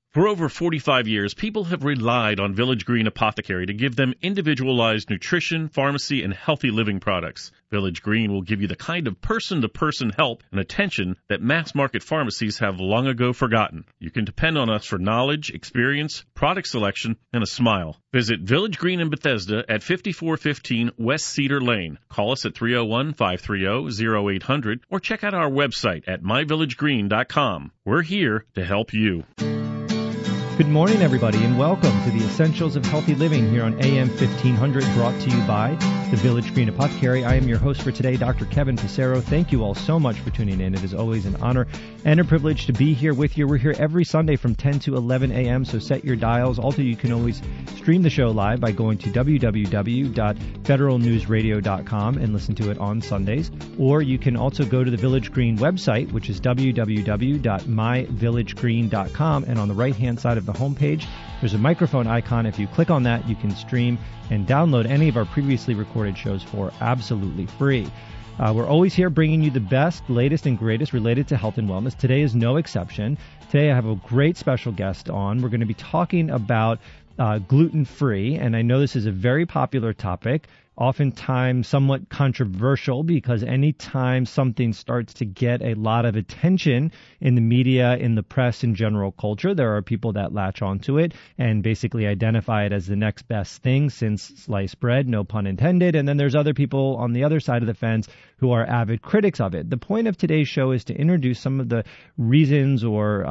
For over 45 years, people have relied on Village Green Apothecary to give them individualized nutrition, pharmacy, and healthy living products. Village Green will give you the kind of person-to-person help and attention that mass-market pharmacies have long ago forgotten. You can depend on us for knowledge, experience, product selection, and a smile. Visit Village Green in Bethesda at 5415 West Cedar Lane. Call us at 301-530-0800 or check out our website at myvillagegreen.com. We're here to help you. Good morning, everybody, and welcome to the Essentials of Healthy Living here on AM 1500, brought to you by the Village Green Apothecary. I am your host for today, Dr. Kevin Passero. Thank you all so much for tuning in. It is always an honor and a privilege to be here with you. We're here every Sunday from 10 to 11 a.m., so set your dials. Also, you can always stream the show live by going to www.federalnewsradio.com and listen to it on Sundays. Or you can also go to the Village Green website, which is www.myvillagegreen.com, and on the right-hand side of the homepage, there's a microphone icon. If you click on that, you can stream and download any of our previously recorded shows for absolutely free. We're always here bringing you the best, latest, and greatest related to health and wellness. Today is no exception. Today I have a great special guest on. We're going to be talking about gluten-free, and I know this is a very popular topic, oftentimes somewhat controversial, because anytime something starts to get a lot of attention in the media, in the press, in general culture, there are people that latch onto it and basically identify it as the next best thing since sliced bread, no pun intended. And then there's other people on the other side of the fence who are avid critics of it. The point of today's show is to introduce some of the reasons or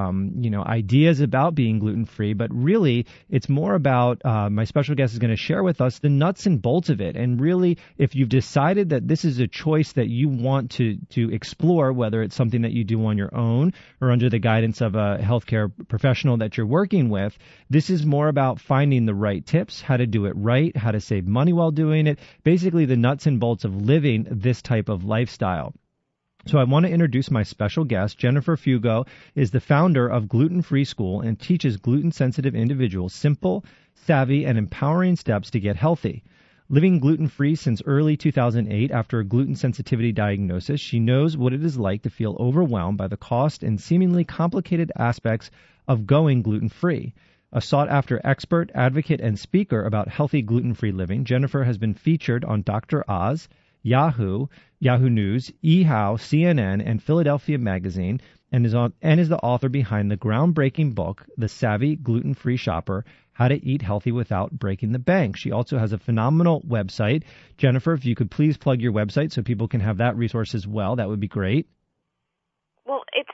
ideas about being gluten-free, but really it's more about my special guest is going to share with us the nuts and bolts of it. And really, if you've decided that this is a choice that you want to explore, whether it's something that you do on your own or under the guidance of a healthcare professional that you're working with, this is more about finding the right tips, how to do it right, how to save money while doing it, basically the nuts and bolts of living this type of lifestyle. So I want to introduce my special guest. Jennifer Fugo is the founder of Gluten Free School and teaches gluten-sensitive individuals simple, savvy, and empowering steps to get healthy. Living gluten-free since early 2008 after a gluten sensitivity diagnosis, she knows what it is like to feel overwhelmed by the cost and seemingly complicated aspects of going gluten-free. A sought-after expert, advocate, and speaker about healthy gluten-free living, Jennifer has been featured on Dr. Oz, Yahoo News, eHow, CNN, and Philadelphia Magazine, and is the author behind the groundbreaking book, The Savvy Gluten-Free Shopper, How to Eat Healthy Without Breaking the Bank. She also has a phenomenal website. Jennifer, if you could please plug your website so people can have that resource as well, that would be great. Well, it's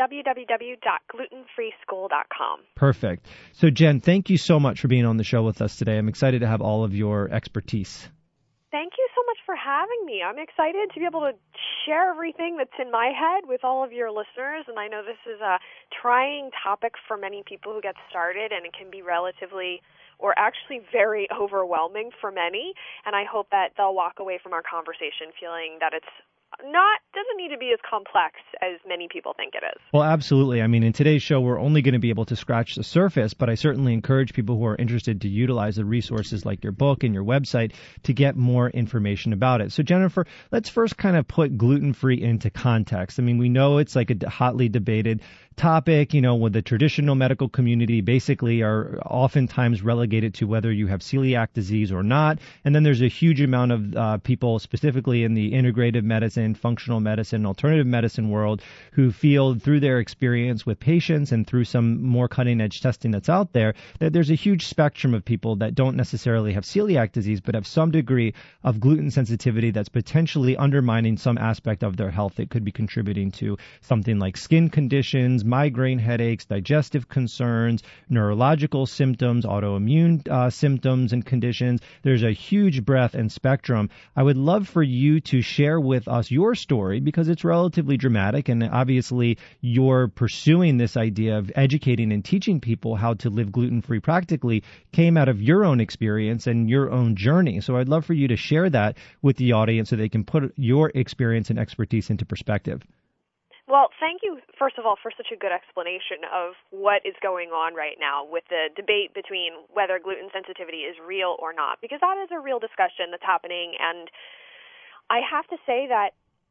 www.glutenfreeschool.com. Perfect. So, Jen, thank you so much for being on the show with us today. I'm excited to have all of your expertise. Thank you so much for having me. I'm excited to be able to share everything that's in my head with all of your listeners, and I know this is a trying topic for many people who get started, and it can be relatively or actually very overwhelming for many, and I hope that they'll walk away from our conversation feeling that it's doesn't need to be as complex as many people think it is. Well, absolutely. I mean, in today's show, we're only going to be able to scratch the surface, but I certainly encourage people who are interested to utilize the resources like your book and your website to get more information about it. So, Jennifer, let's first kind of put gluten-free into context. I mean, we know it's like a hotly debated topic, with the traditional medical community basically are oftentimes relegated to whether you have celiac disease or not. And then there's a huge amount of people specifically in the integrative medicine, functional medicine, alternative medicine world who feel through their experience with patients and through some more cutting edge testing that's out there that there's a huge spectrum of people that don't necessarily have celiac disease but have some degree of gluten sensitivity that's potentially undermining some aspect of their health. It could be contributing to something like skin conditions, migraine headaches, digestive concerns, neurological symptoms, autoimmune symptoms and conditions. There's a huge breadth and spectrum. I would love for you to share with us your story because it's relatively dramatic, and obviously you're pursuing this idea of educating and teaching people how to live gluten-free practically came out of your own experience and your own journey. So I'd love for you to share that with the audience so they can put your experience and expertise into perspective. Well, thank you, first of all, for such a good explanation of what is going on right now with the debate between whether gluten sensitivity is real or not, because that is a real discussion that's happening. And I have to say that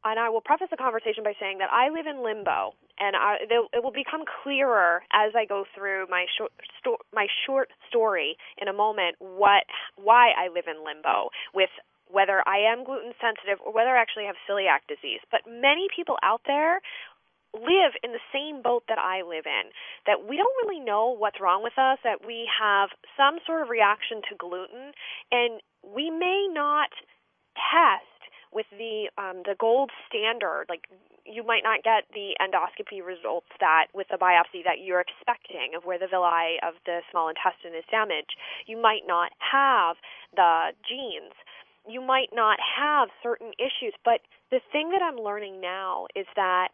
and I will preface the conversation by saying that I live in limbo, and it will become clearer as I go through my short story in a moment why I live in limbo with whether I am gluten sensitive or whether I actually have celiac disease. But many people out there live in the same boat that I live in, that we don't really know what's wrong with us, that we have some sort of reaction to gluten, and we may not test with the gold standard. Like, you might not get the endoscopy results that with the biopsy that you're expecting of where the villi of the small intestine is damaged. You might not have the genes. You might not have certain issues. But the thing that I'm learning now is that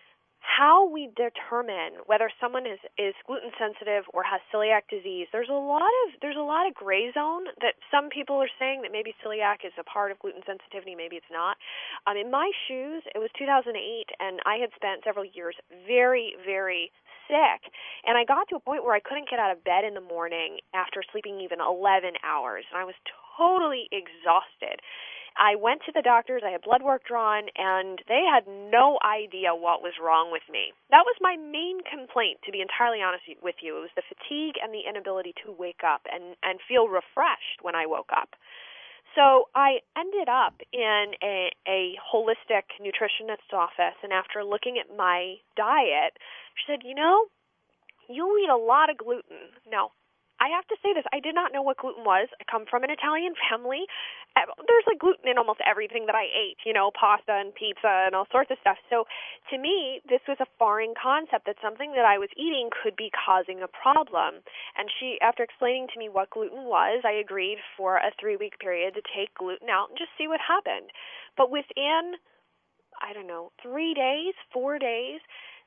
how we determine whether someone is gluten sensitive or has celiac disease, there's a lot of gray zone that some people are saying that maybe celiac is a part of gluten sensitivity, maybe it's not. In my shoes, it was 2008, and I had spent several years very, very sick, and I got to a point where I couldn't get out of bed in the morning after sleeping even 11 hours, and I was totally exhausted. I went to the doctors, I had blood work drawn, and they had no idea what was wrong with me. That was my main complaint, to be entirely honest with you. It was the fatigue and the inability to wake up and feel refreshed when I woke up. So I ended up in a holistic nutritionist's office, and after looking at my diet, she said, you eat a lot of gluten. Now, I have to say this, I did not know what gluten was. I come from an Italian family. There's like gluten in almost everything that I ate, pasta and pizza and all sorts of stuff. So to me, this was a foreign concept that something that I was eating could be causing a problem. And she, after explaining to me what gluten was, I agreed for a 3-week period to take gluten out and just see what happened. But within, 3 days, 4 days,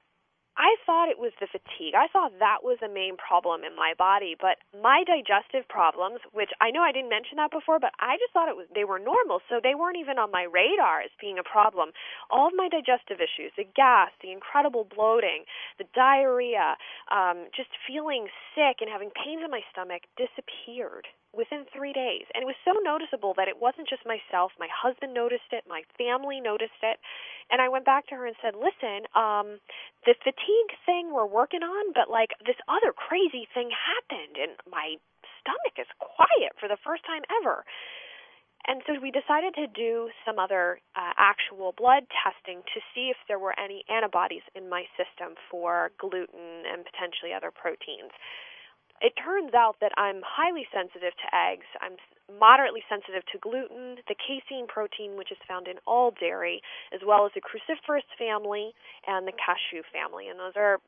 I thought it was the fatigue. I thought that was the main problem in my body, but my digestive problems, which I know I didn't mention that before, but I just thought they were normal, so they weren't even on my radar as being a problem. All of my digestive issues, the gas, the incredible bloating, the diarrhea, just feeling sick and having pains in my stomach disappeared within 3 days. And it was so noticeable that it wasn't just myself. My husband noticed it. My family noticed it. And I went back to her and said, listen, the fatigue thing we're working on, but like this other crazy thing happened and my stomach is quiet for the first time ever. And so we decided to do some other actual blood testing to see if there were any antibodies in my system for gluten and potentially other proteins. It turns out that I'm highly sensitive to eggs. I'm moderately sensitive to gluten, the casein protein, which is found in all dairy, as well as the cruciferous family and the cashew family. And those are,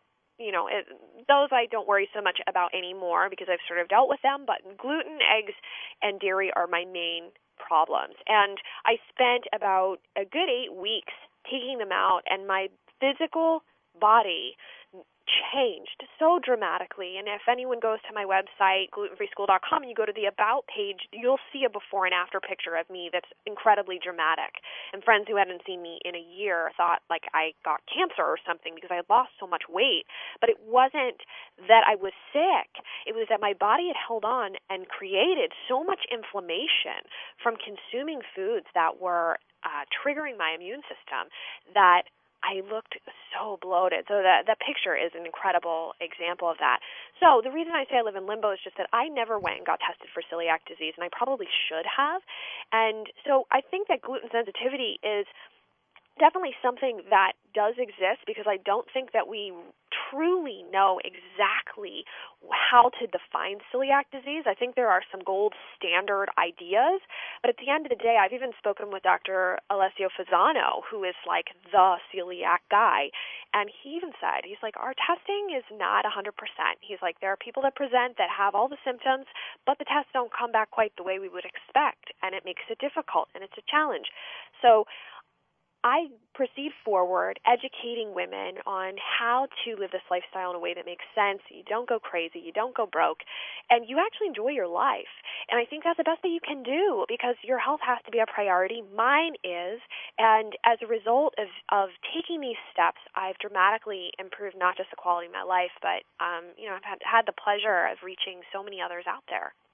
those I don't worry so much about anymore because I've sort of dealt with them. But gluten, eggs, and dairy are my main problems. And I spent about a good 8 weeks taking them out, and my physical body changed so dramatically. And if anyone goes to my website, glutenfreeschool.com, and you go to the About page, you'll see a before and after picture of me that's incredibly dramatic. And friends who hadn't seen me in a year thought like I got cancer or something because I had lost so much weight. But it wasn't that I was sick. It was that my body had held on and created so much inflammation from consuming foods that were triggering my immune system that I looked so bloated. So the picture is an incredible example of that. So the reason I say I live in limbo is just that I never went and got tested for celiac disease, and I probably should have. And so I think that gluten sensitivity is definitely something that does exist because I don't think that we truly know exactly how to define celiac disease. I think there are some gold standard ideas, but at the end of the day, I've even spoken with Dr. Alessio Fasano, who is like the celiac guy, and he even said, he's like, our testing is not 100%. He's like, there are people that present that have all the symptoms, but the tests don't come back quite the way we would expect, and it makes it difficult, and it's a challenge. So I proceed forward educating women on how to live this lifestyle in a way that makes sense. You don't go crazy, you don't go broke, and you actually enjoy your life. And I think that's the best that you can do because your health has to be a priority. Mine is, and as a result of taking these steps, I've dramatically improved not just the quality of my life, but I've had the pleasure of reaching so many others out there.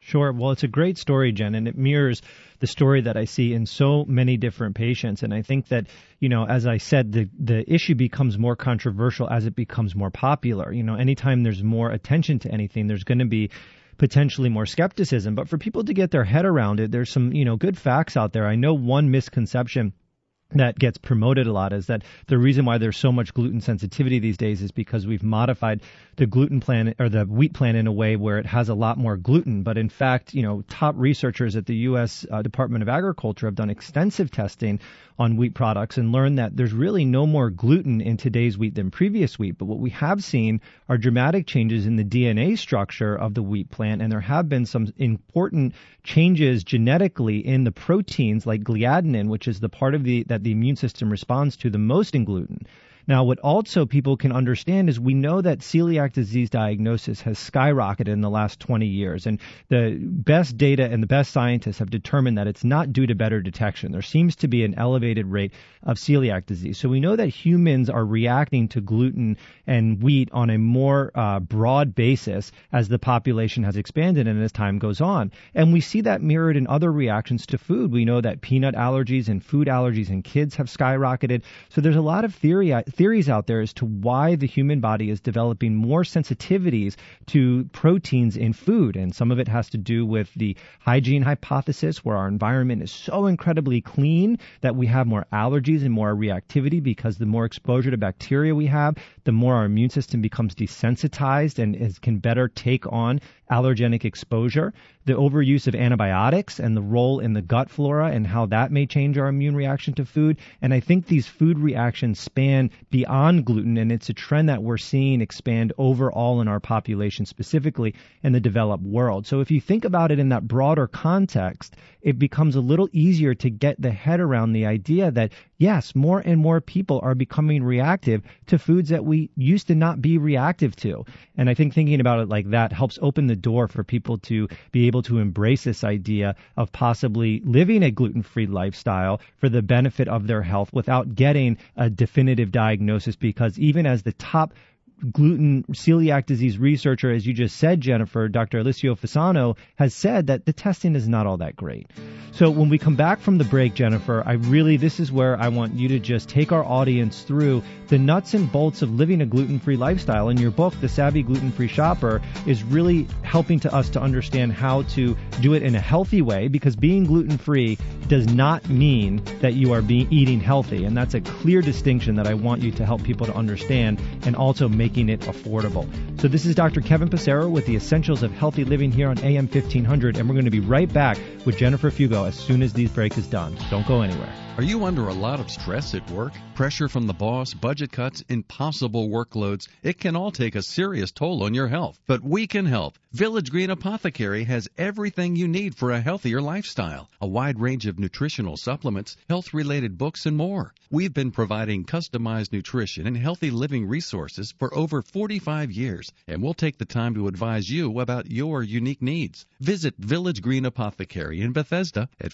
Sure. Well, it's a great story, Jen, and it mirrors the story that I see in so many different patients. And I think that, as I said, the issue becomes more controversial as it becomes more popular. Anytime there's more attention to anything, there's going to be potentially more skepticism. But for people to get their head around it, there's some, good facts out there. I know one misconception that gets promoted a lot is that the reason why there's so much gluten sensitivity these days is because we've modified the gluten plan or the wheat plan in a way where it has a lot more gluten. But in fact, top researchers at the U.S. Department of Agriculture have done extensive testing on wheat products and learned that there's really no more gluten in today's wheat than previous wheat. But what we have seen are dramatic changes in the DNA structure of the wheat plant, and there have been some important changes genetically in the proteins like gliadinin, which is the part of that the immune system responds to the most in gluten. Now, what also people can understand is we know that celiac disease diagnosis has skyrocketed in the last 20 years. And the best data and the best scientists have determined that it's not due to better detection. There seems to be an elevated rate of celiac disease. So we know that humans are reacting to gluten and wheat on a more broad basis as the population has expanded and as time goes on. And we see that mirrored in other reactions to food. We know that peanut allergies and food allergies in kids have skyrocketed. So there's a lot of theories out there as to why the human body is developing more sensitivities to proteins in food. And some of it has to do with the hygiene hypothesis, where our environment is so incredibly clean that we have more allergies and more reactivity, because the more exposure to bacteria we have, the more our immune system becomes desensitized and can better take on allergenic exposure. The overuse of antibiotics and the role in the gut flora and how that may change our immune reaction to food. And I think these food reactions span beyond gluten, and it's a trend that we're seeing expand overall in our population, specifically in the developed world. So if you think about it in that broader context, it becomes a little easier to get the head around the idea that, yes, more and more people are becoming reactive to foods that we used to not be reactive to. And I think thinking about it like that helps open the door for people to be able to embrace this idea of possibly living a gluten-free lifestyle for the benefit of their health without getting a definitive diagnosis, because even as the top gluten celiac disease researcher, as you just said, Jennifer, Dr. Alessio Fasano, has said that the testing is not all that great. So when we come back from the break, Jennifer, this is where I want you to just take our audience through the nuts and bolts of living a gluten-free lifestyle. In your book, The Savvy Gluten-Free Shopper, is really helping us to understand how to do it in a healthy way, because being gluten-free does not mean that you are eating healthy. And that's a clear distinction that I want you to help people to understand, and also making it affordable. So this is Dr. Kevin Passero with the Essentials of Healthy Living here on AM 1500, and we're going to be right back with Jennifer Fugo as soon as these break is done. Don't go anywhere. Are you under a lot of stress at work? Pressure from the boss, budget cuts, impossible workloads? It can all take a serious toll on your health. But we can help. Village Green Apothecary has everything you need for a healthier lifestyle. A wide range of nutritional supplements, health-related books, and more. We've been providing customized nutrition and healthy living resources for over 45 years, and we'll take the time to advise you about your unique needs. Visit Village Green Apothecary in Bethesda at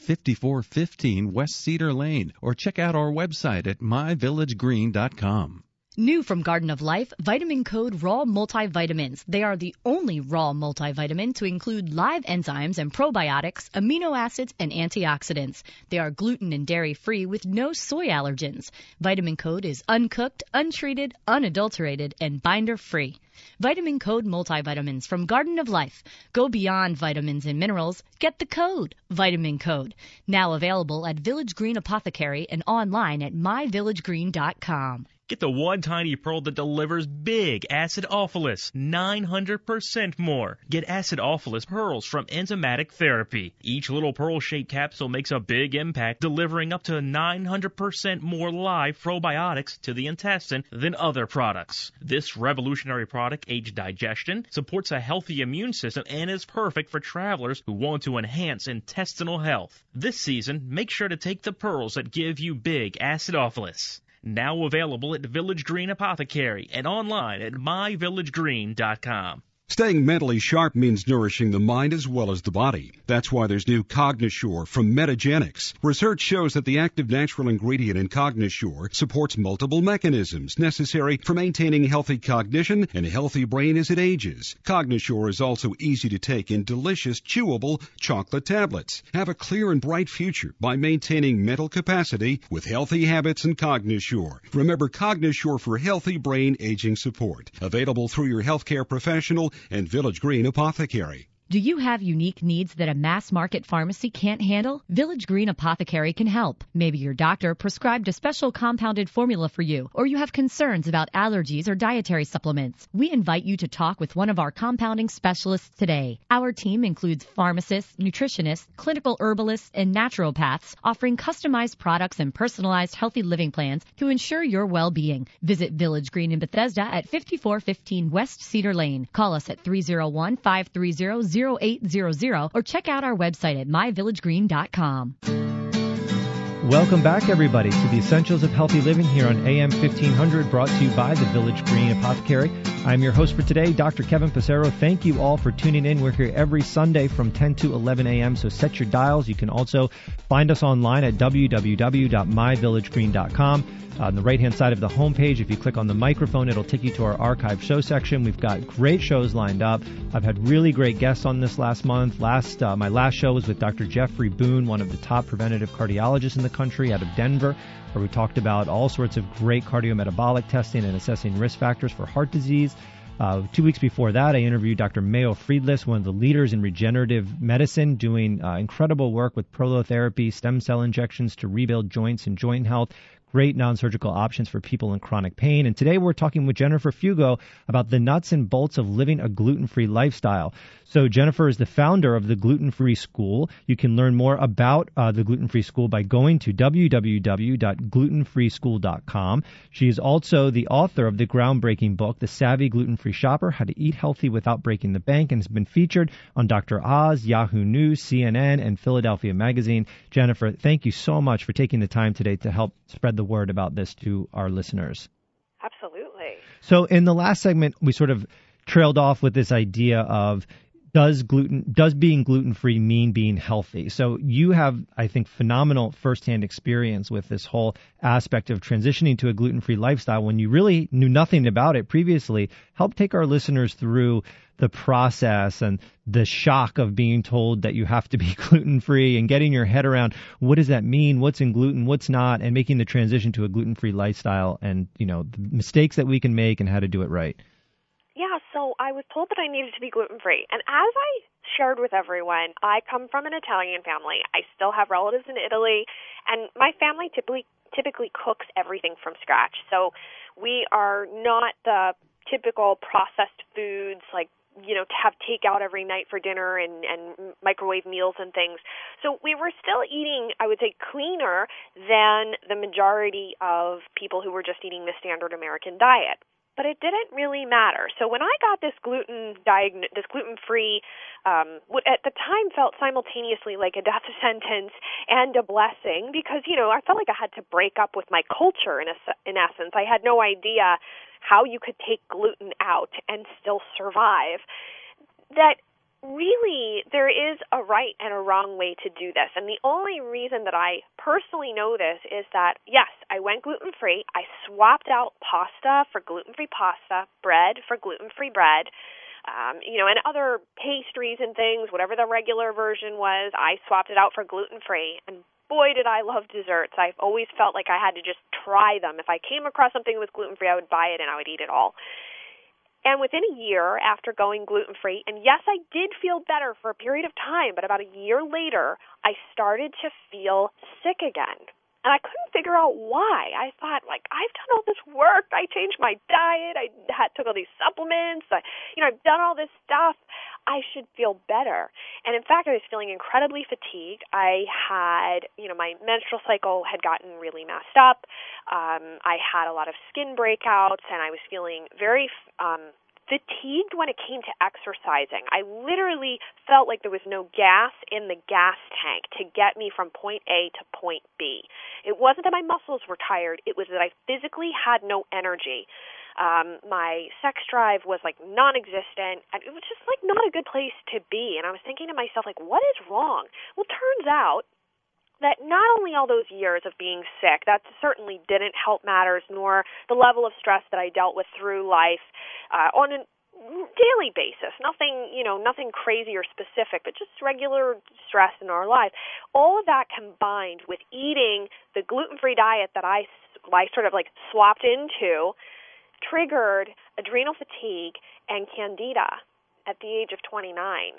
5415 West Cedar Lane, or check out our website at myvillagegreen.com. New from Garden of Life, Vitamin Code Raw Multivitamins. They are the only raw multivitamin to include live enzymes and probiotics, amino acids, and antioxidants. They are gluten and dairy-free with no soy allergens. Vitamin Code is uncooked, untreated, unadulterated, and binder-free. Vitamin Code Multivitamins from Garden of Life. Go beyond vitamins and minerals. Get the code, Vitamin Code. Now available at Village Green Apothecary and online at myvillagegreen.com. Get the one tiny pearl that delivers big acidophilus, 900% more. Get acidophilus pearls from Enzymatic Therapy. Each little pearl-shaped capsule makes a big impact, delivering up to 900% more live probiotics to the intestine than other products. This revolutionary product aids digestion, supports a healthy immune system, and is perfect for travelers who want to enhance intestinal health. This season, make sure to take the pearls that give you big acidophilus. Now available at Village Green Apothecary and online at myvillagegreen.com. Staying mentally sharp means nourishing the mind as well as the body. That's why there's new Cognisure from Metagenics. Research shows that the active natural ingredient in Cognisure supports multiple mechanisms necessary for maintaining healthy cognition and a healthy brain as it ages. Cognisure is also easy to take in delicious, chewable chocolate tablets. Have a clear and bright future by maintaining mental capacity with healthy habits and Cognisure. Remember Cognisure for healthy brain aging support. Available through your healthcare professional and Village Green Apothecary. Do you have unique needs that a mass market pharmacy can't handle? Village Green Apothecary can help. Maybe your doctor prescribed a special compounded formula for you, or you have concerns about allergies or dietary supplements. We invite you to talk with one of our compounding specialists today. Our team includes pharmacists, nutritionists, clinical herbalists, and naturopaths, offering customized products and personalized healthy living plans to ensure your well-being. Visit Village Green in Bethesda at 5415 West Cedar Lane. Call us at 301-530-0800 or check out our website at myvillagegreen.com. Welcome back, everybody, to the Essentials of Healthy Living here on AM 1500, brought to you by the Village Green Apothecary. I'm your host for today, Dr. Kevin Passero. Thank you all for tuning in. We're here every Sunday from 10 to 11 a.m., so set your dials. You can also find us online at www.myvillagegreen.com. On the right-hand side of the homepage, if you click on the microphone, it'll take you to our archive show section. We've got great shows lined up. I've had really great guests on this last month. My last show was with Dr. Jeffrey Boone, one of the top preventative cardiologists in the country out of Denver, where we talked about all sorts of great cardiometabolic testing and assessing risk factors for heart disease. 2 weeks before that, I interviewed Dr. Mayo Friedlis, one of the leaders in regenerative medicine, doing incredible work with prolotherapy, stem cell injections to rebuild joints and joint health. Great non-surgical options for people in chronic pain. And today we're talking with Jennifer Fugo about the nuts and bolts of living a gluten-free lifestyle. So Jennifer is the founder of the Gluten-Free School. You can learn more about the Gluten-Free School by going to www.glutenfreeschool.com. She is also the author of the groundbreaking book, The Savvy Gluten-Free Shopper, How to Eat Healthy Without Breaking the Bank, and has been featured on Dr. Oz, Yahoo News, CNN, and Philadelphia Magazine. Jennifer, thank you so much for taking the time today to help spread the word about this to our listeners. Absolutely. So in the last segment, we sort of trailed off with this idea of does being gluten-free mean being healthy? So you have, I think, phenomenal firsthand experience with this whole aspect of transitioning to a gluten-free lifestyle when you really knew nothing about it previously. Help take our listeners through the process and the shock of being told that you have to be gluten-free and getting your head around what does that mean, what's in gluten, what's not, and making the transition to a gluten-free lifestyle and, the mistakes that we can make and how to do it right. Yeah, so I was told that I needed to be gluten-free. And as I shared with everyone, I come from an Italian family. I still have relatives in Italy, and my family typically cooks everything from scratch. So we are not the typical processed foods like, to have takeout every night for dinner and microwave meals and things. So we were still eating, I would say, cleaner than the majority of people who were just eating the standard American diet. But it didn't really matter. So when I got this gluten-free, what at the time felt simultaneously like a death sentence and a blessing because, I felt like I had to break up with my culture in essence. I had no idea how you could take gluten out and still survive. That really, there is a right and a wrong way to do this. And the only reason that I personally know this is that, yes, I went gluten-free. I swapped out pasta for gluten-free pasta, bread for gluten-free bread, and other pastries and things, whatever the regular version was, I swapped it out for gluten-free. And boy, did I love desserts. I've always felt like I had to just try them. If I came across something that was gluten-free, I would buy it and I would eat it all. And within a year after going gluten-free, and yes, I did feel better for a period of time, but about a year later, I started to feel sick again. And I couldn't figure out why. I thought, I've done all this work. I changed my diet. I took all these supplements. I've done all this stuff. I should feel better. And in fact, I was feeling incredibly fatigued. I had, my menstrual cycle had gotten really messed up. I had a lot of skin breakouts, and I was feeling very fatigued when it came to exercising. I literally felt like there was no gas in the gas tank to get me from point A to point B. It wasn't that my muscles were tired. It was that I physically had no energy. My sex drive was like non-existent, and it was just like not a good place to be. And I was thinking to myself, like, what is wrong? Well, it turns out that not only all those years of being sick, that certainly didn't help matters, nor the level of stress that I dealt with through life on a daily basis. Nothing crazy or specific, but just regular stress in our life. All of that combined with eating the gluten-free diet that I sort of like swapped into triggered adrenal fatigue and candida at the age of 29.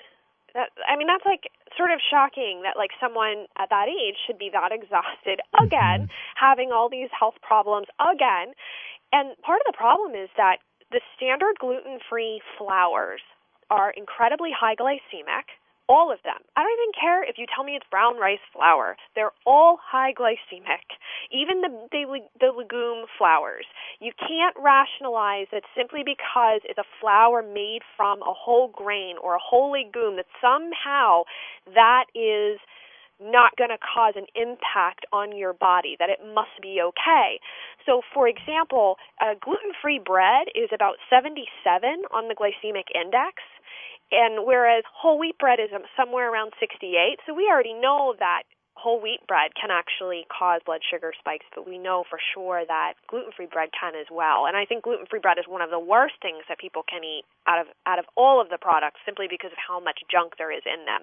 That's like sort of shocking that like someone at that age should be that exhausted again, having all these health problems again. And part of the problem is that the standard gluten-free flours are incredibly high glycemic, all of them. I don't even care if you tell me it's brown rice flour. They're all high glycemic, even the legume flours. You can't rationalize it simply because it's a flour made from a whole grain or a whole legume that somehow that is not going to cause an impact on your body, that it must be okay. So, for example, gluten-free bread is about 77 on the glycemic index, and whereas whole wheat bread is somewhere around 68. So we already know that whole wheat bread can actually cause blood sugar spikes, but we know for sure that gluten-free bread can as well. And I think gluten-free bread is one of the worst things that people can eat out of all of the products, simply because of how much junk there is in them.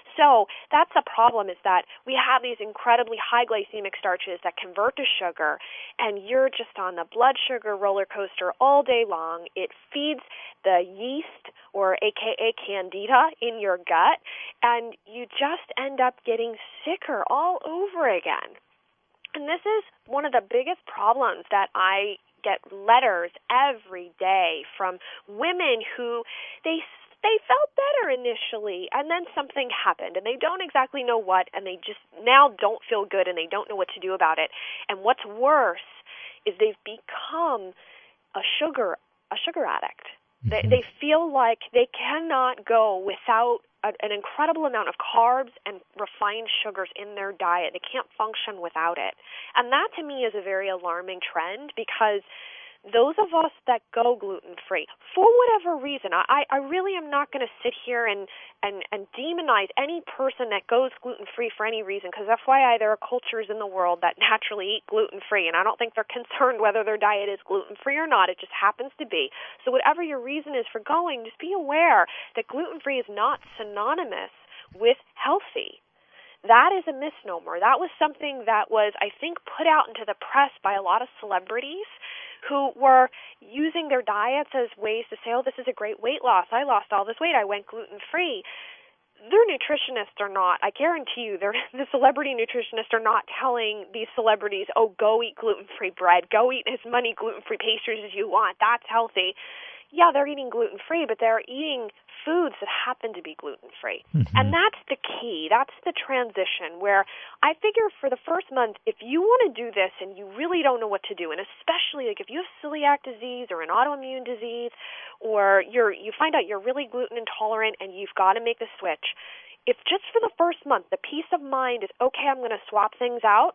So that's the problem, is that we have these incredibly high glycemic starches that convert to sugar, and you're just on the blood sugar roller coaster all day long. It feeds the yeast, or AKA candida, in your gut, and you just end up getting sicker all over again. And this is one of the biggest problems that I get letters every day from women who they felt better initially, and then something happened, and they don't exactly know what, and they just now don't feel good, and they don't know what to do about it. And what's worse is they've become a sugar addict. They feel like they cannot go without an incredible amount of carbs and refined sugars in their diet. They can't function without it. And that, to me, is a very alarming trend, because those of us that go gluten-free, for whatever reason, I really am not going to sit here and demonize any person that goes gluten-free for any reason, because FYI, there are cultures in the world that naturally eat gluten-free, and I don't think they're concerned whether their diet is gluten-free or not. It just happens to be. So whatever your reason is for going, just be aware that gluten-free is not synonymous with healthy. That is a misnomer. That was something that was, I think, put out into the press by a lot of celebrities who were using their diets as ways to say, oh, this is a great weight loss. I lost all this weight. I went gluten-free. Their nutritionists are not, I guarantee you, the celebrity nutritionists are not telling these celebrities, oh, go eat gluten-free bread. Go eat as many gluten-free pastries as you want. That's healthy. Yeah, they're eating gluten-free, but they're eating foods that happen to be gluten-free. Mm-hmm. And that's the key. That's the transition, where I figure for the first month, if you want to do this and you really don't know what to do, and especially like if you have celiac disease or an autoimmune disease, or you find out you're really gluten intolerant and you've got to make the switch, if just for the first month the peace of mind is, okay, I'm going to swap things out,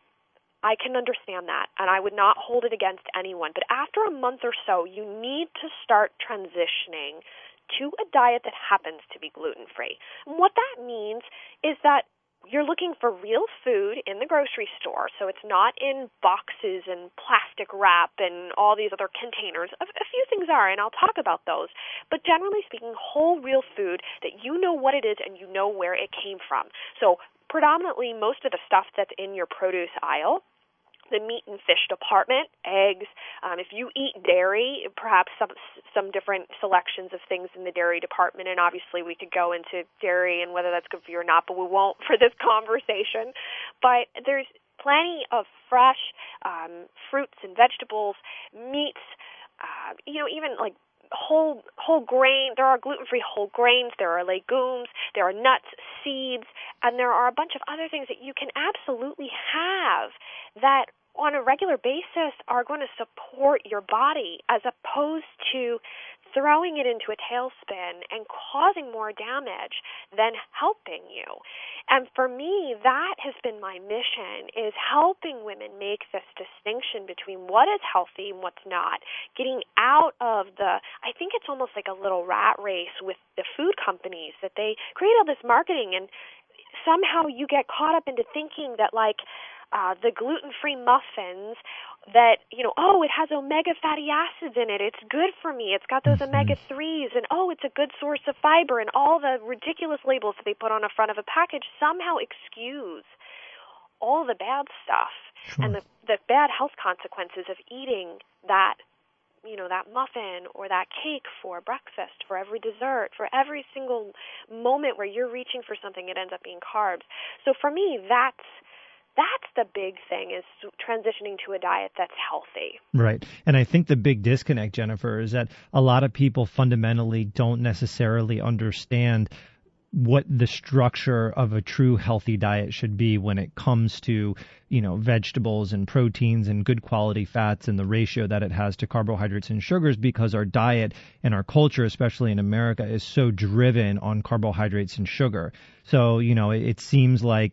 I can understand that, and I would not hold it against anyone. But after a month or so, you need to start transitioning to a diet that happens to be gluten-free. And what that means is that you're looking for real food in the grocery store, so it's not in boxes and plastic wrap and all these other containers. A few things are, and I'll talk about those. But generally speaking, whole real food that you know what it is and you know where it came from. So predominantly most of the stuff that's in your produce aisle, the meat and fish department, eggs. If you eat dairy, perhaps some different selections of things in the dairy department, and obviously we could go into dairy and whether that's good for you or not, but we won't for this conversation. But there's plenty of fresh fruits and vegetables, meats, even like whole grain. There are gluten-free whole grains, there are legumes, there are nuts, seeds, and there are a bunch of other things that you can absolutely have that on a regular basis are going to support your body, as opposed to throwing it into a tailspin and causing more damage than helping you. And for me, that has been my mission, is helping women make this distinction between what is healthy and what's not, getting out of I think it's almost like a little rat race with the food companies, that they create all this marketing and somehow you get caught up into thinking that the gluten-free muffins that, it has omega fatty acids in it. It's good for me. It's got those omega-3s, and, it's a good source of fiber, and all the ridiculous labels that they put on the front of a package somehow excuse all the bad stuff and the bad health consequences of eating that muffin or that cake for breakfast, for every dessert, for every single moment where you're reaching for something, it ends up being carbs. So for me, that's the big thing, is transitioning to a diet that's healthy. Right. And I think the big disconnect, Jennifer, is that a lot of people fundamentally don't necessarily understand what the structure of a true healthy diet should be when it comes to, vegetables and proteins and good quality fats and the ratio that it has to carbohydrates and sugars, because our diet and our culture, especially in America, is so driven on carbohydrates and sugar. So, it seems like,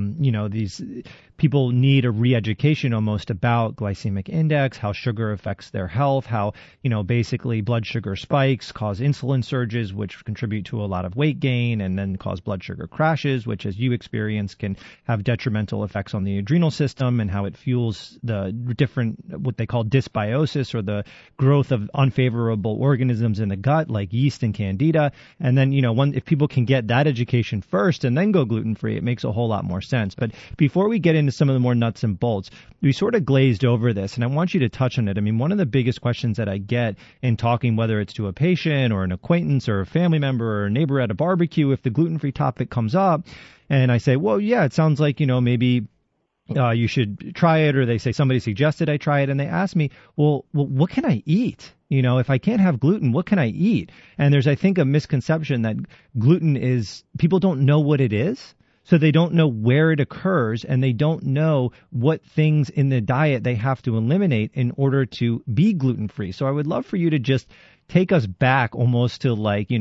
these people need a re-education almost about glycemic index, how sugar affects their health, how, basically blood sugar spikes cause insulin surges, which contribute to a lot of weight gain, and then cause blood sugar crashes, which, as you experience, can have detrimental effects on the adrenal system, and how it fuels the different, what they call dysbiosis, or the growth of unfavorable organisms in the gut, like yeast and candida. And then, if people can get that education first and then go gluten-free, it makes a whole lot more sense. But before we get into some of the more nuts and bolts, we sort of glazed over this, and I want you to touch on it. I mean, one of the biggest questions that I get in talking, whether it's to a patient or an acquaintance or a family member or a neighbor at a barbecue, if the gluten-free topic comes up, and I say, well, yeah, it sounds like, maybe you should try it, or they say somebody suggested I try it, and they ask me, well, what can I eat? If I can't have gluten, what can I eat? And there's, I think, a misconception that gluten is, people don't know what it is. So they don't know where it occurs, and they don't know what things in the diet they have to eliminate in order to be gluten-free. So I would love for you to just take us back almost to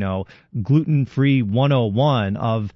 gluten-free 101 of,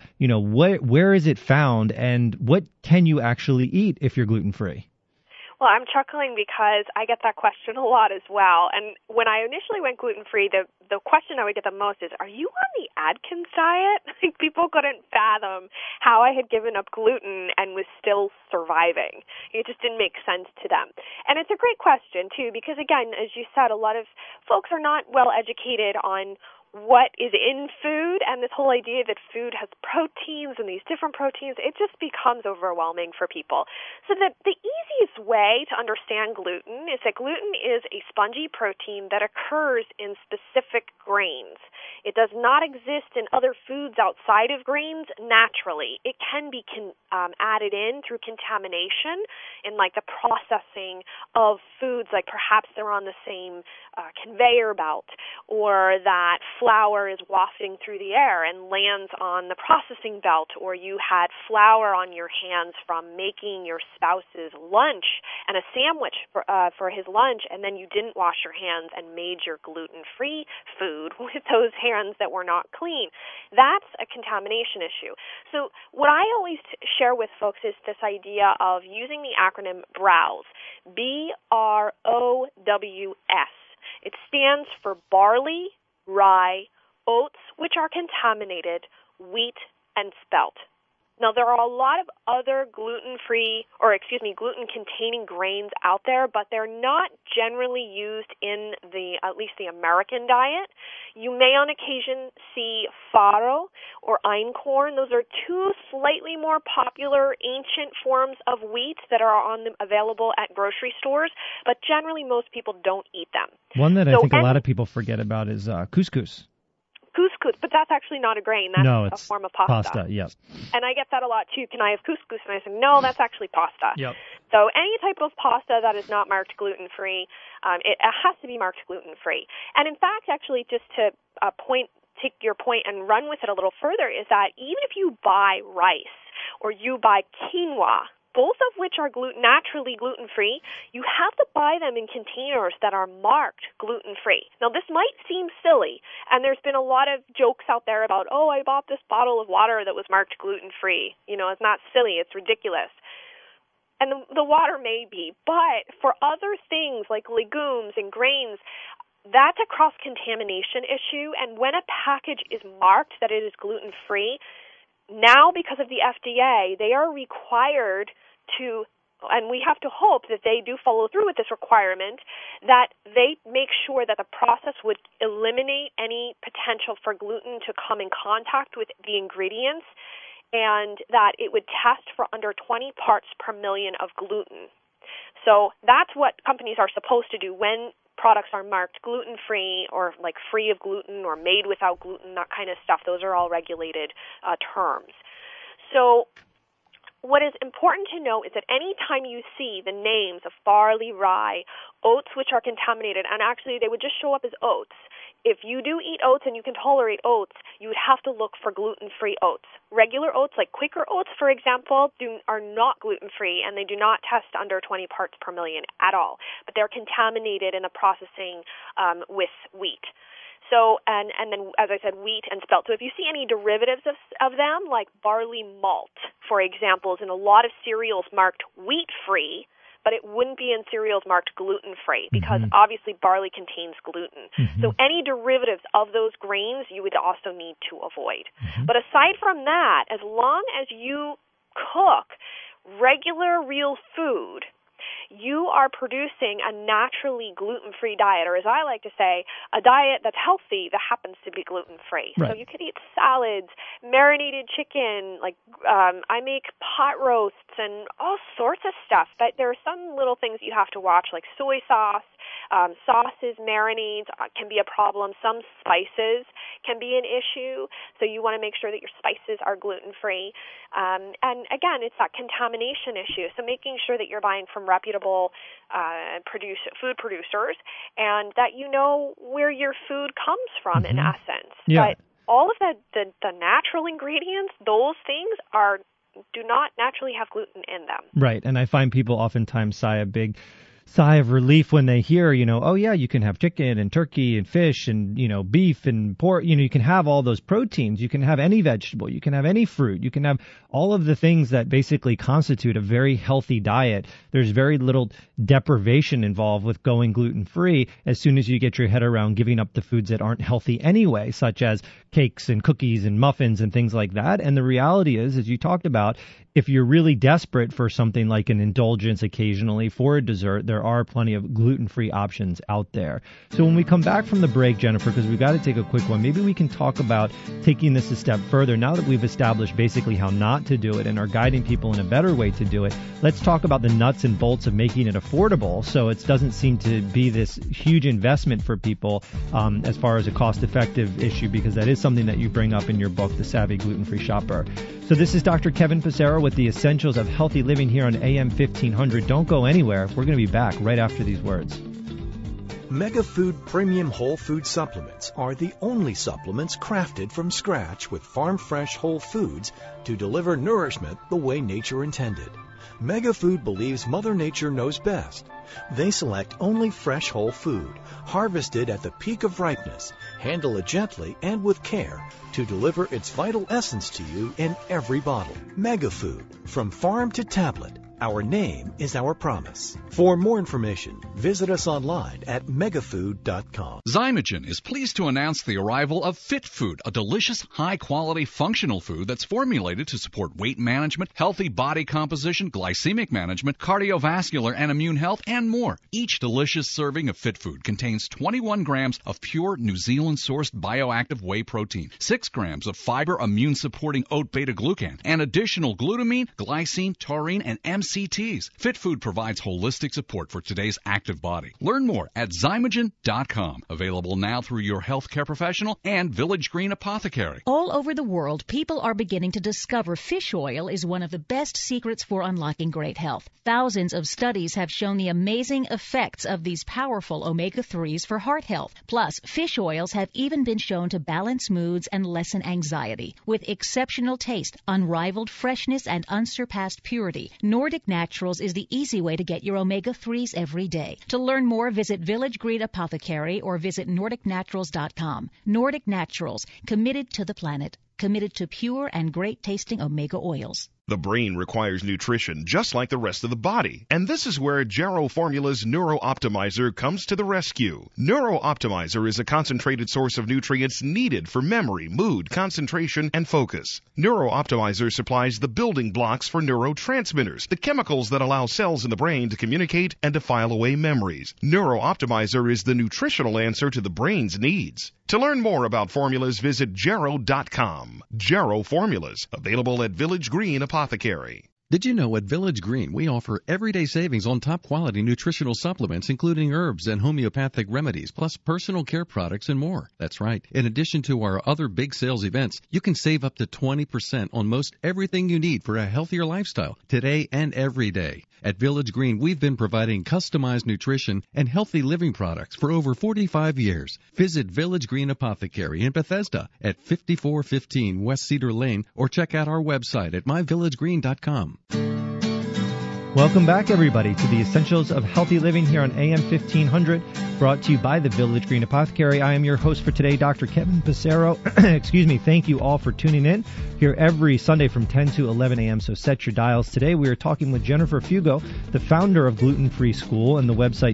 where is it found and what can you actually eat if you're gluten-free? Well, I'm chuckling because I get that question a lot as well. And when I initially went gluten-free, the question I would get the most is, are you on the Atkins diet? People couldn't fathom how I had given up gluten and was still surviving. It just didn't make sense to them. And it's a great question, too, because, again, as you said, a lot of folks are not well educated on what is in food, and this whole idea that food has proteins and these different proteins, it just becomes overwhelming for people. So the easiest way to understand gluten is that gluten is a spongy protein that occurs in specific grains. It does not exist in other foods outside of grains naturally. It can be added in through contamination in the processing of foods, like perhaps they're on the same conveyor belt, or that flour is wafting through the air and lands on the processing belt, or you had flour on your hands from making your spouse's lunch and a sandwich for his lunch, and then you didn't wash your hands and made your gluten-free food with those hands that were not clean. That's a contamination issue. So what I always share with folks is this idea of using the acronym BROWS, BROWS. It stands for barley, rye, oats, which are contaminated, wheat, and spelt. Now, there are a lot of other gluten-containing grains out there, but they're not generally used in at least the American diet. You may on occasion see farro or einkorn. Those are two slightly more popular ancient forms of wheat that are available at grocery stores, but generally most people don't eat them. One that I think a lot of people forget about is couscous. Couscous, but that's actually not a grain. That's a form of pasta. Pasta, yes. And I get that a lot, too. Can I have couscous? And I say, no, that's actually pasta. Yep. So any type of pasta that is not marked gluten-free, it has to be marked gluten-free. And in fact, actually, just to take your point and run with it a little further, is that even if you buy rice or you buy quinoa, both of which are naturally gluten-free, you have to buy them in containers that are marked gluten-free. Now, this might seem silly, and there's been a lot of jokes out there about, oh, I bought this bottle of water that was marked gluten-free. You know, it's not silly, it's ridiculous. And the water may be, but for other things like legumes and grains, that's a cross-contamination issue, and when a package is marked that it is gluten-free, now because of the FDA, they are required to, and we have to hope that they do follow through with this requirement, that they make sure that the process would eliminate any potential for gluten to come in contact with the ingredients, and that it would test for under 20 parts per million of gluten. So that's what companies are supposed to do when products are marked gluten-free or like free of gluten or made without gluten, that kind of stuff. Those are all regulated terms. So what is important to know is that any time you see the names of barley, rye, oats which are contaminated, and actually they would just show up as oats. If you do eat oats and you can tolerate oats, you would have to look for gluten-free oats. Regular oats, like Quaker oats, for example, are not gluten-free, and they do not test under 20 parts per million at all. But they're contaminated in the processing with wheat. So, and then, as I said, wheat and spelt. So if you see any derivatives of them, like barley malt, for example, is in a lot of cereals marked wheat-free, but it wouldn't be in cereals marked gluten-free because obviously barley contains gluten. So any derivatives of those grains you would also need to avoid. But aside from that, as long as you cook regular real food, you are producing a naturally gluten-free diet, or as I like to say, a diet that's healthy that happens to be gluten-free. Right. So you could eat salads, marinated chicken, like I make pot roasts and all sorts of stuff. But there are some little things you have to watch, like soy sauce, sauces, marinades can be a problem. Some spices can be an issue, so you want to make sure that your spices are gluten-free. And again, it's that contamination issue, so making sure that you're buying from reputable food producers and that you know where your food comes from in essence. Yeah. But all of the natural ingredients, those things do not naturally have gluten in them. Right, and I find people oftentimes sigh a big sigh of relief when they hear, oh yeah, you can have chicken and turkey and fish and, beef and pork, you can have all those proteins, you can have any vegetable, you can have any fruit, you can have all of the things that basically constitute a very healthy diet. There's very little deprivation involved with going gluten-free as soon as you get your head around giving up the foods that aren't healthy anyway, such as cakes and cookies and muffins and things like that. And the reality is, as you talked about, if you're really desperate for something like an indulgence occasionally for a dessert, there are plenty of gluten-free options out there. So when we come back from the break, Jennifer, because we've got to take a quick one, maybe we can talk about taking this a step further. Now that we've established basically how not to do it and are guiding people in a better way to do it, let's talk about the nuts and bolts of making it affordable so it doesn't seem to be this huge investment for people as far as a cost-effective issue, because that is something that you bring up in your book, The Savvy Gluten-Free Shopper. So this is Dr. Kevin Passero with the Essentials of Healthy Living here on AM 1500. Don't go anywhere. We're going to be back right after these words. Mega Food Premium Whole Food Supplements are the only supplements crafted from scratch with farm-fresh whole foods to deliver nourishment the way nature intended. Mega Food believes Mother Nature knows best. They select only fresh whole food, harvested at the peak of ripeness, handle it gently and with care to deliver its vital essence to you in every bottle. Mega Food, from farm to tablet. Our name is our promise. For more information, visit us online at megafood.com. Zymogen is pleased to announce the arrival of Fit Food, a delicious, high-quality, functional food that's formulated to support weight management, healthy body composition, glycemic management, cardiovascular and immune health, and more. Each delicious serving of Fit Food contains 21 grams of pure New Zealand-sourced bioactive whey protein, 6 grams of fiber immune-supporting oat beta-glucan, and additional glutamine, glycine, taurine, and MCTs. Fit Food provides holistic support for today's active body. Learn more at Zymogen.com. Available now through your healthcare professional and Village Green Apothecary. All over the world, people are beginning to discover fish oil is one of the best secrets for unlocking great health. Thousands of studies have shown the amazing effects of these powerful omega-3s for heart health. Plus, fish oils have even been shown to balance moods and lessen anxiety. With exceptional taste, unrivaled freshness, and unsurpassed purity, Nordic Nordic Naturals is the easy way to get your omega-3s every day. To learn more, visit Village Green Apothecary or visit NordicNaturals.com. Nordic Naturals, committed to the planet, committed to pure and great-tasting omega oils. The brain requires nutrition just like the rest of the body, and this is where Jarrow Formula's Neuro Optimizer comes to the rescue. Neuro Optimizer is a concentrated source of nutrients needed for memory, mood, concentration, and focus. Neuro Optimizer supplies the building blocks for neurotransmitters, the chemicals that allow cells in the brain to communicate and to file away memories. Neuro Optimizer is the nutritional answer to the brain's needs. To learn more about formulas, visit Jarrow.com. Jarrow Formulas, available at Village Green Apothecary. Did you know at Village Green we offer everyday savings on top quality nutritional supplements, including herbs and homeopathic remedies, plus personal care products and more? That's right. In addition to our other big sales events, you can save up to 20% on most everything you need for a healthier lifestyle, today and every day. At Village Green, we've been providing customized nutrition and healthy living products for over 45 years. Visit Village Green Apothecary in Bethesda at 5415 West Cedar Lane or check out our website at myvillagegreen.com. Welcome back, everybody, to the Essentials of Healthy Living here on AM 1500, brought to you by the Village Green Apothecary. I am your host for today, Dr. Kevin Passero. Excuse me. Thank you all for tuning in here every Sunday from 10 to 11 a.m., so set your dials. Today we are talking with Jennifer Fugo, the founder of Gluten Free School and the website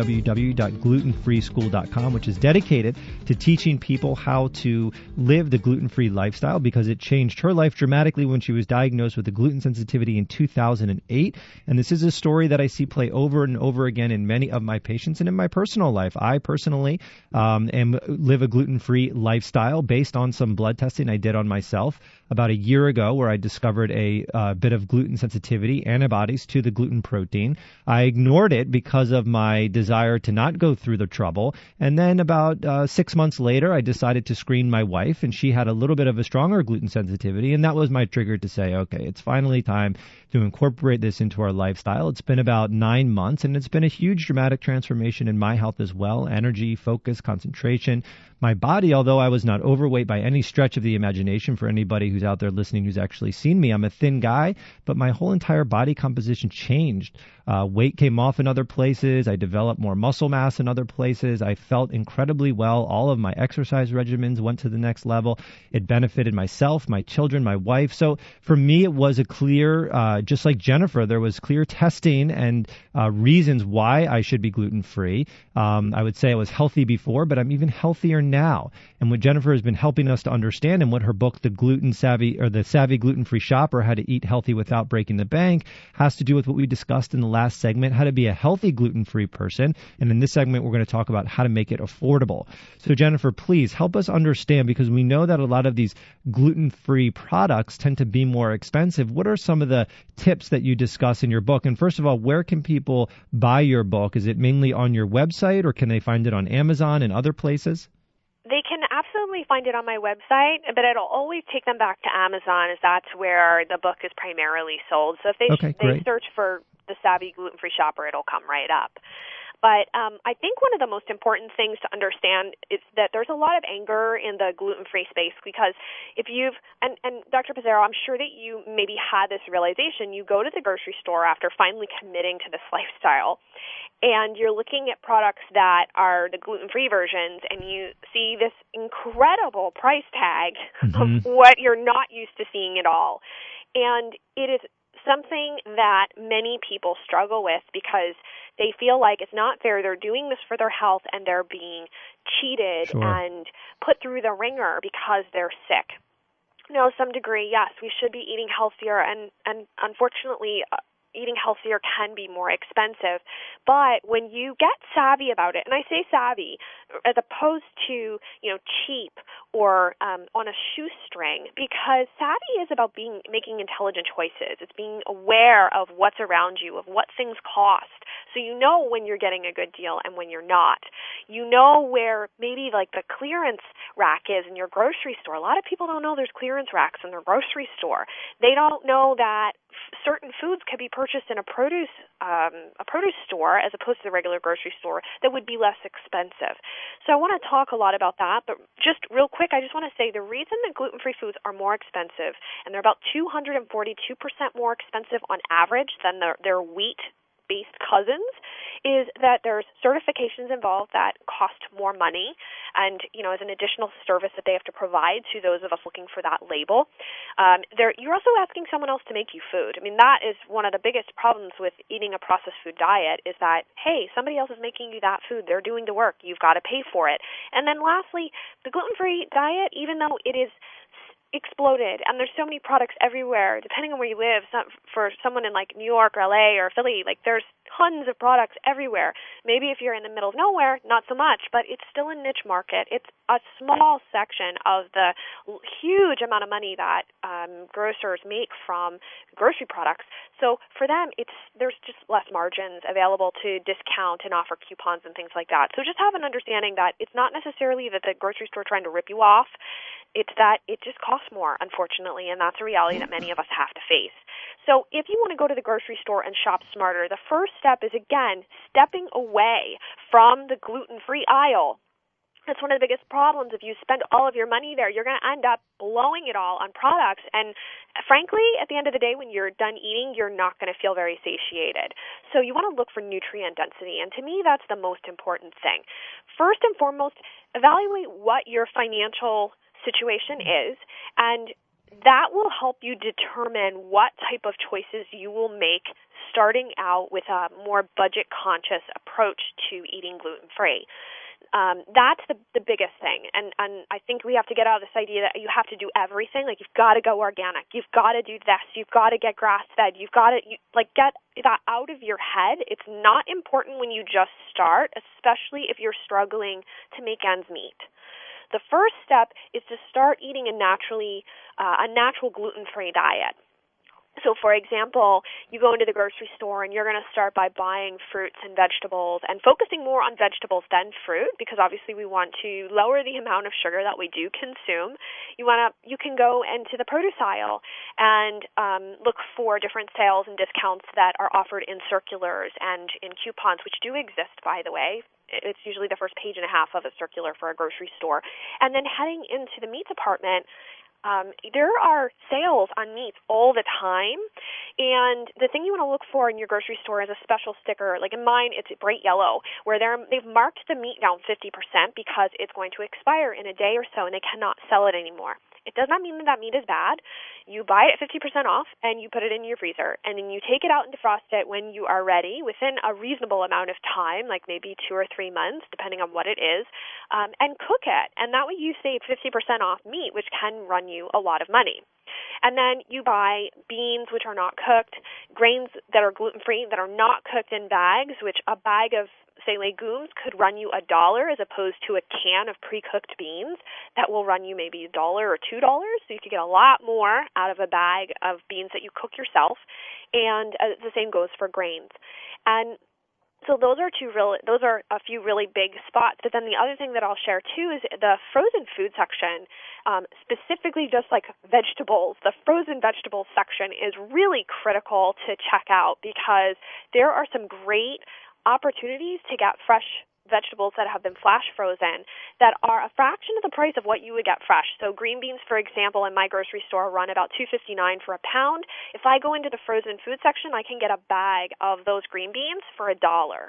www.glutenfreeschool.com, which is dedicated to teaching people how to live the gluten-free lifestyle because it changed her life dramatically when she was diagnosed with a gluten sensitivity in 2008. And this is a story that I see play over and over again in many of my patients and in my personal life. I personally live a gluten-free lifestyle based on some blood testing I did on myself about a year ago, where I discovered a bit of gluten sensitivity, antibodies to the gluten protein. I ignored it because of my desire to not go through the trouble. And then about 6 months later, I decided to screen my wife, and she had a little bit of a stronger gluten sensitivity. And that was my trigger to say, okay, it's finally time to incorporate this into our lifestyle. It's been about 9 months, and it's been a huge dramatic transformation in my health as well. Energy, focus, concentration. My body, although I was not overweight by any stretch of the imagination, for anybody who's out there listening who's actually seen me, I'm a thin guy, but my whole entire body composition changed. Weight came off in other places. I developed more muscle mass in other places. I felt incredibly well. All of my exercise regimens went to the next level. It benefited myself, my children, my wife. So for me, it was a clear, just like Jennifer, there was clear testing and reasons why I should be gluten-free. I would say I was healthy before, but I'm even healthier now. And what Jennifer has been helping us to understand, and what her book, The Savvy Gluten-Free Shopper, How to Eat Healthy Without Breaking the Bank, has to do with what we discussed in the last segment, how to be a healthy gluten-free person. And in this segment, we're going to talk about how to make it affordable. So Jennifer, please help us understand, because we know that a lot of these gluten-free products tend to be more expensive. What are some of the tips that you discuss in your book? And first of all, where can people buy your book? Is it mainly on your website, or can they find it on Amazon and other places? They can absolutely find it on my website, but it'll always take them back to Amazon, as that's where the book is primarily sold. So if they search for The Savvy Gluten-Free Shopper, it'll come right up. But I think one of the most important things to understand is that there's a lot of anger in the gluten-free space, because if you've, and Dr. Passero, I'm sure that you maybe had this realization, you go to the grocery store after finally committing to this lifestyle, and you're looking at products that are the gluten-free versions, and you see this incredible price tag of what you're not used to seeing at all. And it is something that many people struggle with, because they feel like it's not fair. They're doing this for their health, and they're being cheated and put through the ringer because they're sick. Now, to some degree, yes, we should be eating healthier, and unfortunately, eating healthier can be more expensive. But when you get savvy about it, and I say savvy as opposed to, cheap or on a shoestring, because savvy is about making intelligent choices. It's being aware of what's around you, of what things cost, So you know when you're getting a good deal and when you're not. You know where maybe like the clearance rack is in your grocery store. A lot of people don't know there's clearance racks in their grocery store. They don't know that certain foods can be purchased in a produce store as opposed to the regular grocery store that would be less expensive. So I want to talk a lot about that, but just real quick, I just want to say the reason that gluten-free foods are more expensive, and they're about 242% more expensive on average than their wheat-based cousins, is that there's certifications involved that cost more money and, as an additional service that they have to provide to those of us looking for that label. You're also asking someone else to make you food. I mean, that is one of the biggest problems with eating a processed food diet is that, hey, somebody else is making you that food. They're doing the work. You've got to pay for it. And then lastly, the gluten-free diet, even though it is exploded, and there's so many products everywhere, depending on where you live. For someone in like New York or LA or Philly, like there's tons of products everywhere. Maybe if you're in the middle of nowhere, not so much, but it's still a niche market. It's a small section of the huge amount of money that grocers make from grocery products. So for them, there's just less margins available to discount and offer coupons and things like that. So just have an understanding that it's not necessarily that the grocery store trying to rip you off. It's that it just costs more, unfortunately, and that's a reality that many of us have to face. So if you want to go to the grocery store and shop smarter, the first step is, again, stepping away from the gluten-free aisle. That's one of the biggest problems. If you spend all of your money there, you're going to end up blowing it all on products. And frankly, at the end of the day, when you're done eating, you're not going to feel very satiated. So you want to look for nutrient density. And to me, that's the most important thing. First and foremost, evaluate what your financial situation is, and that will help you determine what type of choices you will make starting out with a more budget-conscious approach to eating gluten-free. That's the biggest thing, and I think we have to get out of this idea that you have to do everything. Like, you've got to go organic, you've got to do this, you've got to get grass-fed, you've got to get that out of your head. It's not important when you just start, especially if you're struggling to make ends meet. The first step is to start eating a natural gluten-free diet. So, for example, you go into the grocery store and you're going to start by buying fruits and vegetables and focusing more on vegetables than fruit, because obviously we want to lower the amount of sugar that we do consume. You can go into the produce aisle and look for different sales and discounts that are offered in circulars and in coupons, which do exist, by the way. It's usually the first page and a half of a circular for a grocery store. And then heading into the meat department, there are sales on meats all the time, and the thing you want to look for in your grocery store is a special sticker. Like in mine, it's bright yellow, where they've marked the meat down 50% because it's going to expire in a day or so, and they cannot sell it anymore. It does not mean that meat is bad. You buy it at 50% off, and you put it in your freezer, and then you take it out and defrost it when you are ready, within a reasonable amount of time, like maybe 2 or 3 months, depending on what it is, and cook it. And that way you save 50% off meat, which can run you a lot of money. And then you buy beans which are not cooked, grains that are gluten-free that are not cooked in bags, which a bag of, say, legumes could run you $1 as opposed to a can of pre-cooked beans that will run you maybe $1 or $2. So you could get a lot more out of a bag of beans that you cook yourself. And the same goes for grains. And so those are a few really big spots. But then the other thing that I'll share too is the frozen food section, specifically just like vegetables. The frozen vegetables section is really critical to check out because there are some great opportunities to get fresh vegetables that have been flash frozen that are a fraction of the price of what you would get fresh. So green beans, for example, in my grocery store run about $2.59 for a pound. If I go into the frozen food section, I can get a bag of those green beans for $1.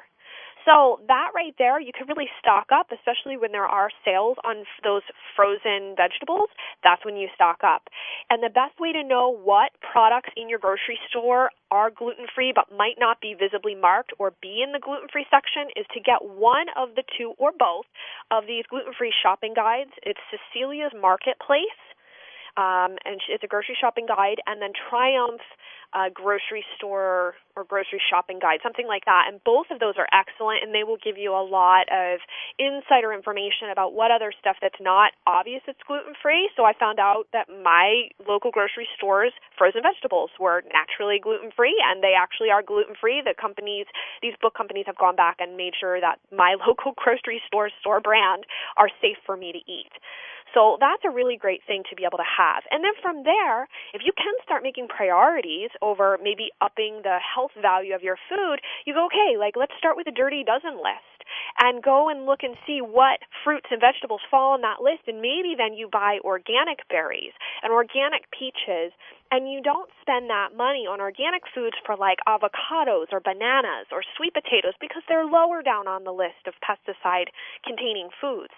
So that right there, you can really stock up, especially when there are sales on those frozen vegetables. That's when you stock up. And the best way to know what products in your grocery store are gluten-free but might not be visibly marked or be in the gluten-free section is to get one of the two or both of these gluten-free shopping guides. It's Cecilia's Marketplace. And it's a grocery shopping guide, and then Triumph grocery store or grocery shopping guide, something like that. And both of those are excellent, and they will give you a lot of insider information about what other stuff that's not obvious that's gluten-free. So I found out that my local grocery store's frozen vegetables were naturally gluten-free, and they actually are gluten-free. These book companies have gone back and made sure that my local grocery store brand are safe for me to eat. So that's a really great thing to be able to have. And then from there, if you can start making priorities over maybe upping the health value of your food, you go, okay, let's start with a dirty dozen list and go and look and see what fruits and vegetables fall on that list. And maybe then you buy organic berries and organic peaches, and you don't spend that money on organic foods for avocados or bananas or sweet potatoes because they're lower down on the list of pesticide-containing foods.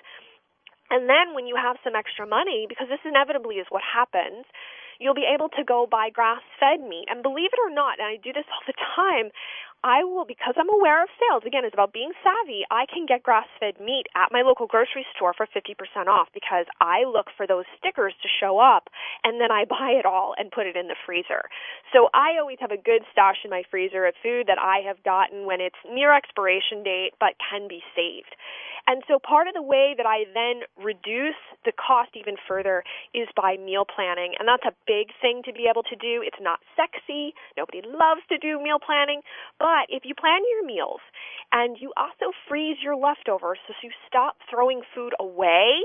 And then when you have some extra money, because this inevitably is what happens, you'll be able to go buy grass-fed meat. And believe it or not, and I do this all the time, I will, because I'm aware of sales, again, it's about being savvy, I can get grass-fed meat at my local grocery store for 50% off because I look for those stickers to show up, and then I buy it all and put it in the freezer. So I always have a good stash in my freezer of food that I have gotten when it's near expiration date but can be saved. And so part of the way that I then reduce the cost even further is by meal planning. And that's a big thing to be able to do. It's not sexy. Nobody loves to do meal planning. But if you plan your meals and you also freeze your leftovers so you stop throwing food away,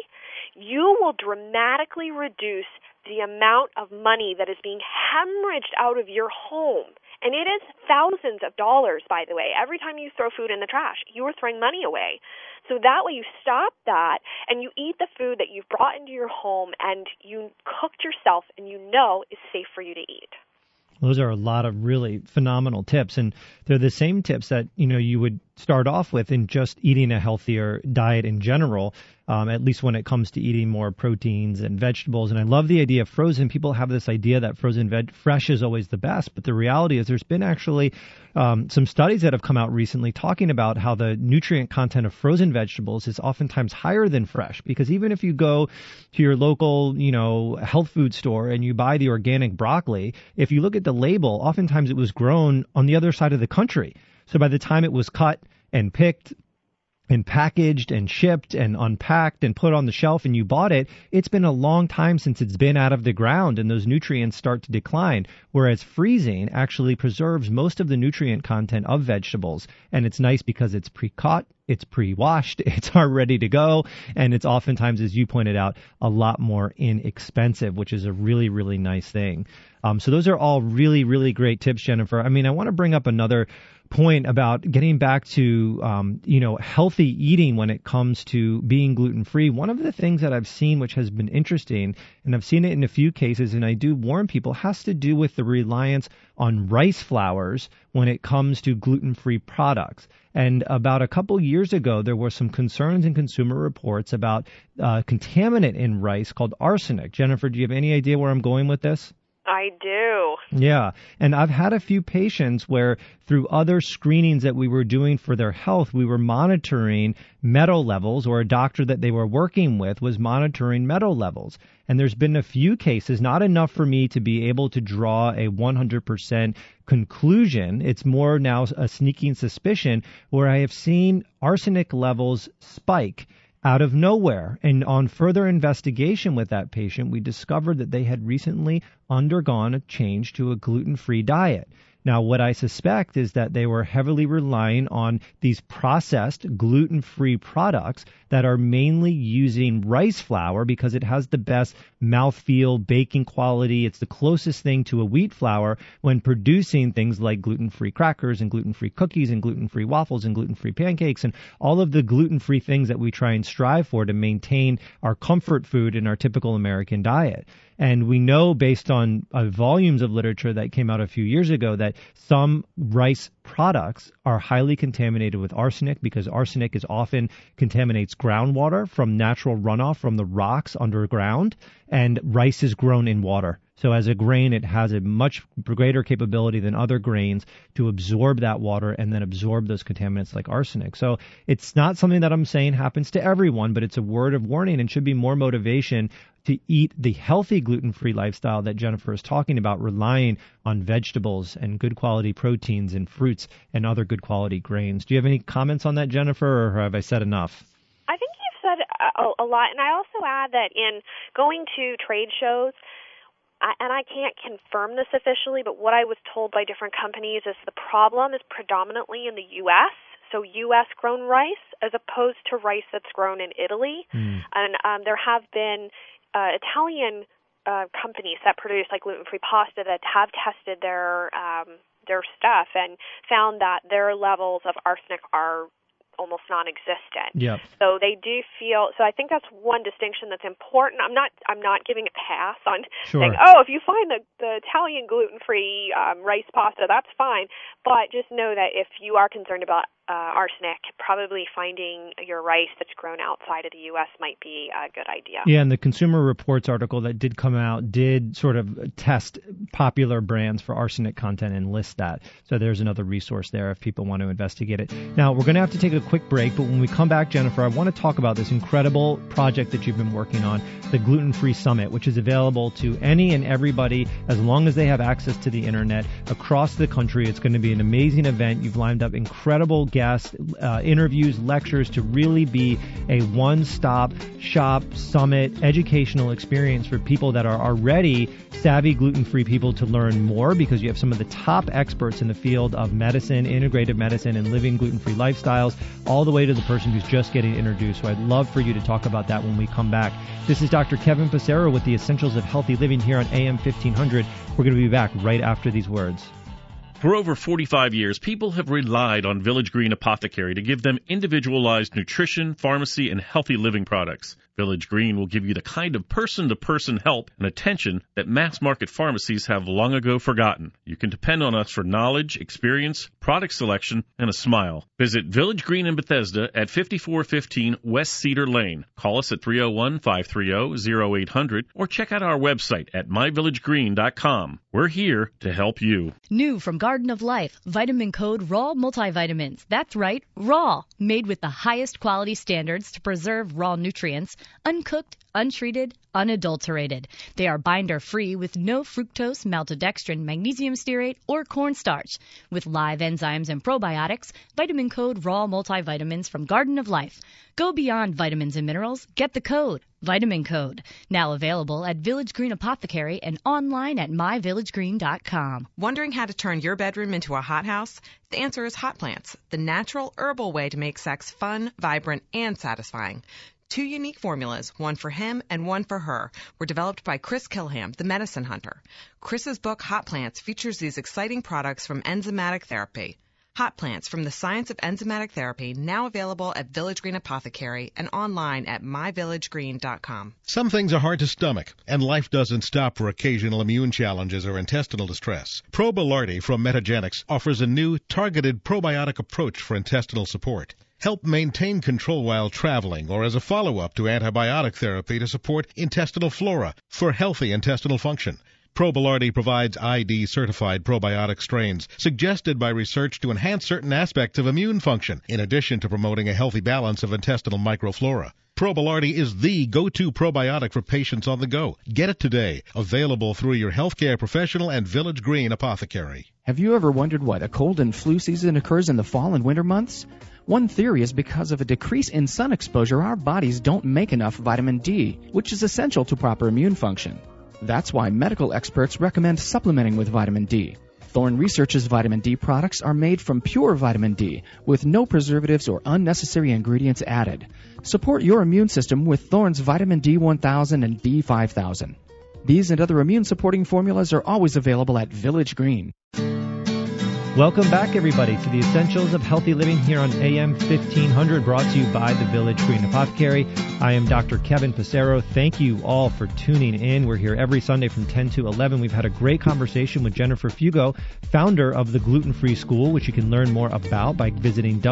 you will dramatically reduce the amount of money that is being hemorrhaged out of your home. And it is thousands of dollars, by the way. Every time you throw food in the trash, you are throwing money away. So that way you stop that and you eat the food that you've brought into your home and you cooked yourself and you know is safe for you to eat. Those are a lot of really phenomenal tips, and they're the same tips that you would start off with in just eating a healthier diet in general, at least when it comes to eating more proteins and vegetables. And I love the idea of frozen. People have this idea that fresh is always the best, but the reality is there's been actually some studies that have come out recently talking about how the nutrient content of frozen vegetables is oftentimes higher than fresh, because even if you go to your local, health food store and you buy the organic broccoli, if you look at the label, oftentimes it was grown on the other side of the country. So by the time it was cut and picked and packaged and shipped and unpacked and put on the shelf and you bought it, it's been a long time since it's been out of the ground and those nutrients start to decline, whereas freezing actually preserves most of the nutrient content of vegetables. And it's nice because it's pre-cut, it's pre-washed, it's ready to go, and it's oftentimes, as you pointed out, a lot more inexpensive, which is a really, really nice thing. So those are all really, really great tips, Jennifer. I mean, I want to bring up another point about getting back to, healthy eating when it comes to being gluten-free. One of the things that I've seen, which has been interesting, and I've seen it in a few cases, and I do warn people, has to do with the reliance on rice flours when it comes to gluten-free products. And about a couple years ago, there were some concerns in Consumer Reports about a contaminant in rice called arsenic. Jennifer, do you have any idea where I'm going with this? I do. Yeah. And I've had a few patients where through other screenings that we were doing for their health, we were monitoring metal levels, or a doctor that they were working with was monitoring metal levels. And there's been a few cases, not enough for me to be able to draw a 100% conclusion. It's more now a sneaking suspicion where I have seen arsenic levels spike out of nowhere. And on further investigation with that patient, we discovered that they had recently undergone a change to a gluten-free diet. Now, what I suspect is that they were heavily relying on these processed gluten-free products that are mainly using rice flour because it has the best mouthfeel, baking quality. It's the closest thing to a wheat flour when producing things like gluten-free crackers and gluten-free cookies and gluten-free waffles and gluten-free pancakes and all of the gluten-free things that we try and strive for to maintain our comfort food in our typical American diet. And we know based on volumes of literature that came out a few years ago that some rice products are highly contaminated with arsenic because arsenic is often contaminates groundwater from natural runoff from the rocks underground, and rice is grown in water. So as a grain, it has a much greater capability than other grains to absorb that water and then absorb those contaminants like arsenic. So it's not something that I'm saying happens to everyone, but it's a word of warning and should be more motivation to eat the healthy gluten-free lifestyle that Jennifer is talking about, relying on vegetables and good quality proteins and fruits and other good quality grains. Do you have any comments on that, Jennifer, or have I said enough? I think you've said a lot, and I also add that in going to trade shows, and I can't confirm this officially, but what I was told by different companies is the problem is predominantly in the U.S., so U.S.-grown rice, as opposed to rice that's grown in Italy. And there have been Italian companies that produce like gluten-free pasta that have tested their stuff and found that their levels of arsenic are almost non-existent. Yep. So they do feel. So I think that's one distinction that's important. I'm not giving a pass on saying, oh, if you find the Italian gluten-free rice pasta, that's fine. But just know that if you are concerned about arsenic, probably finding your rice that's grown outside of the U.S. might be a good idea. Yeah, and the Consumer Reports article that did come out did sort of test popular brands for arsenic content and list that. So there's another resource there if people want to investigate it. Now, we're going to have to take a quick break, but when we come back, Jennifer, I want to talk about this incredible project that you've been working on, the Gluten Free Summit, which is available to any and everybody as long as they have access to the internet across the country. It's going to be an amazing event. You've lined up incredible guests, interviews, lectures to really be a one-stop shop summit educational experience for people that are already savvy gluten-free people to learn more, because you have some of the top experts in the field of medicine, integrative medicine, and living gluten-free lifestyles, all the way to the person who's just getting introduced. So I'd love for you to talk about that when we come back. This is Dr. Kevin Passero with the Essentials of Healthy Living here on AM 1500. We're going to be back right after these words. For over 45 years, people have relied on Village Green Apothecary to give them individualized nutrition, pharmacy, and healthy living products. Village Green will give you the kind of person-to-person help and attention that mass-market pharmacies have long ago forgotten. You can depend on us for knowledge, experience, product selection, and a smile. Visit Village Green in Bethesda at 5415 West Cedar Lane. Call us at 301-530-0800 or check out our website at myvillagegreen.com. We're here to help you. New from Garden of Life, Vitamin Code Raw Multivitamins. That's right, raw. Made with the highest quality standards to preserve raw nutrients, uncooked, untreated, unadulterated. They are binder-free with no fructose, maltodextrin, magnesium stearate, or cornstarch. With live enzymes and probiotics, Vitamin Code Raw Multivitamins from Garden of Life. Go beyond vitamins and minerals. Get the code. Vitamin Code. Now available at Village Green Apothecary and online at myvillagegreen.com. Wondering how to turn your bedroom into a hothouse? The answer is hot plants, the natural herbal way to make sex fun, vibrant, and satisfying. 2 unique formulas, one for him and one for her, were developed by Chris Kilham, the medicine hunter. Chris's book, Hot Plants, features these exciting products from enzymatic therapy. Hot Plants from the Science of Enzymatic Therapy, now available at Village Green Apothecary and online at myvillagegreen.com. Some things are hard to stomach, and life doesn't stop for occasional immune challenges or intestinal distress. Probilardi from Metagenics offers a new, targeted probiotic approach for intestinal support. Help maintain control while traveling or as a follow-up to antibiotic therapy to support intestinal flora for healthy intestinal function. Probilardi provides ID-certified probiotic strains suggested by research to enhance certain aspects of immune function, in addition to promoting a healthy balance of intestinal microflora. Probilardi is the go-to probiotic for patients on the go. Get it today. Available through your healthcare professional and Village Green Apothecary. Have you ever wondered why the cold and flu season occurs in the fall and winter months? One theory is because of a decrease in sun exposure, our bodies don't make enough vitamin D, which is essential to proper immune function. That's why medical experts recommend supplementing with vitamin D. Thorne Research's vitamin D products are made from pure vitamin D, with no preservatives or unnecessary ingredients added. Support your immune system with Thorne's vitamin D1000 and D5000. These and other immune-supporting formulas are always available at Village Green. Welcome back, everybody, to the Essentials of Healthy Living here on AM 1500, brought to you by the Village Green Apothecary. I am Dr. Kevin Passero. Thank you all for tuning in. We're here every Sunday from 10 to 11. We've had a great conversation with Jennifer Fugo, founder of the Gluten Free School, which you can learn more about by visiting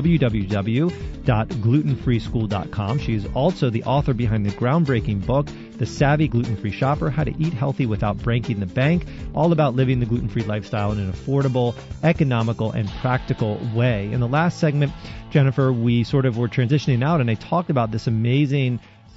www.glutenfreeschool.com. She is also the author behind the groundbreaking book, The Savvy Gluten-Free Shopper, How to Eat Healthy Without Breaking the Bank, all about living the gluten-free lifestyle in an affordable, economical, and practical way. In the last segment, Jennifer, we sort of were transitioning out, and I talked about this amazing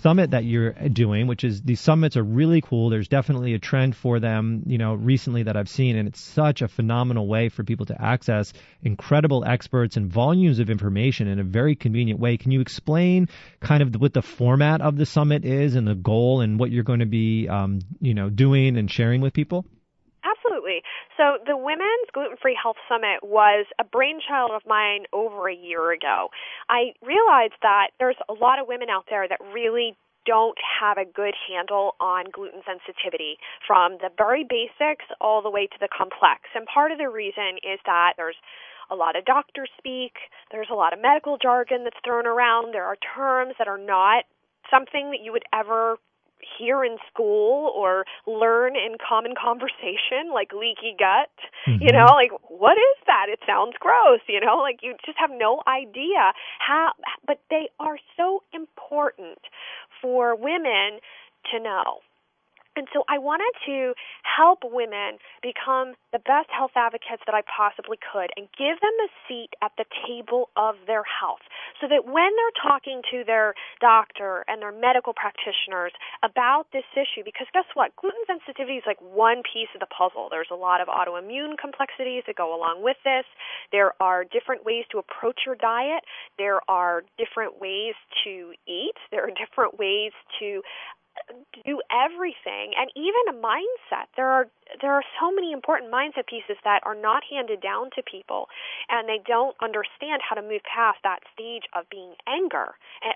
summit that you're doing, which is these summits are really cool. There's definitely a trend for them, recently that I've seen, and it's such a phenomenal way for people to access incredible experts and volumes of information in a very convenient way. Can you explain kind of what the format of the summit is and the goal and what you're going to be, doing and sharing with people? Absolutely. So the Women's Gluten-Free Health Summit was a brainchild of mine over a year ago. I realized that there's a lot of women out there that really don't have a good handle on gluten sensitivity, from the very basics all the way to the complex. And part of the reason is that there's a lot of doctor speak, there's a lot of medical jargon that's thrown around, there are terms that are not something that you would ever hear in school or learn in common conversation, like leaky gut. Like, what is that? It sounds gross, like you just have no idea how, but they are so important for women to know. And so I wanted to help women become the best health advocates that I possibly could and give them a seat at the table of their health, so that when they're talking to their doctor and their medical practitioners about this issue, because guess what? Gluten sensitivity is like one piece of the puzzle. There's a lot of autoimmune complexities that go along with this. There are different ways to approach your diet. There are different ways to eat. There are different ways to do everything, and even a mindset. There are so many important mindset pieces that are not handed down to people, and they don't understand how to move past that stage of being angry.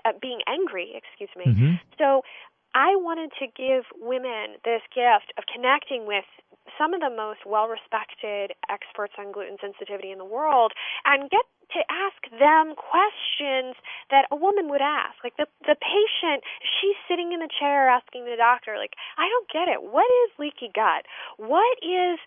So I wanted to give women this gift of connecting with some of the most well-respected experts on gluten sensitivity in the world and get to ask them questions that a woman would ask. Like the patient, she's sitting in the chair asking the doctor, like, I don't get it. What is leaky gut? What is